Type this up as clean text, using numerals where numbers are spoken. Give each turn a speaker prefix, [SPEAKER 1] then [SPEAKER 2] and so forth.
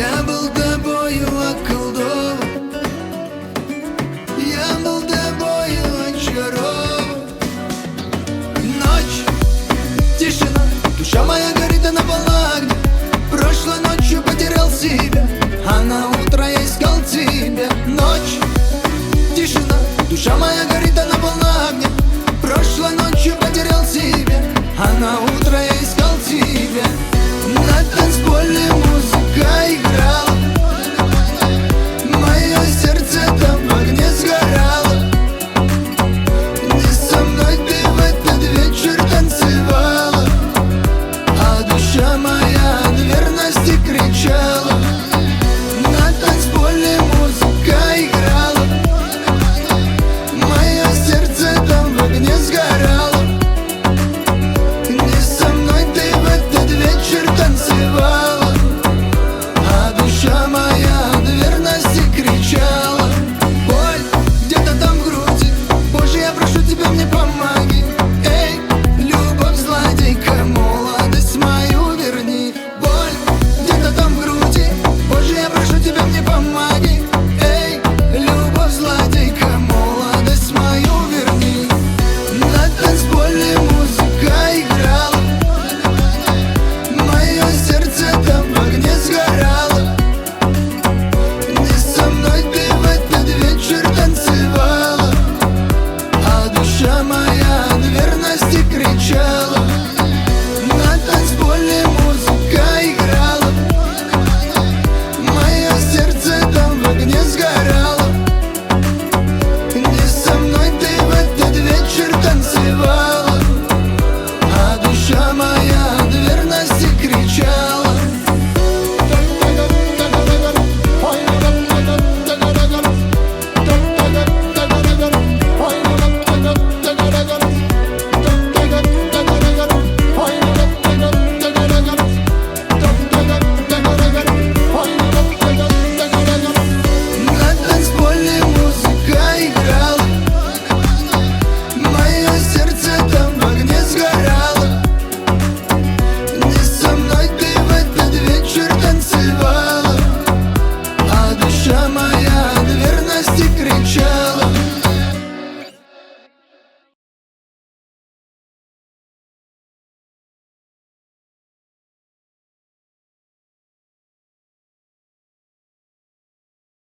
[SPEAKER 1] Я был тобою околдован, я был тобою очарован. Ночь, тишина, душа моя горит, она полна огня. Прошлой ночью потерял себя, а на утро я искал тебя. Ночь, тишина, душа моя горит, она полна огня. Прошлой ночью потерял себя, а на утро я искал тебя. На танцполе музыка играла, мое сердце там в огне сгорало. Не со мной ты в этот вечер танцевала, а душа моя от верности кричала. На танцполе музыка играла, мое сердце там в огне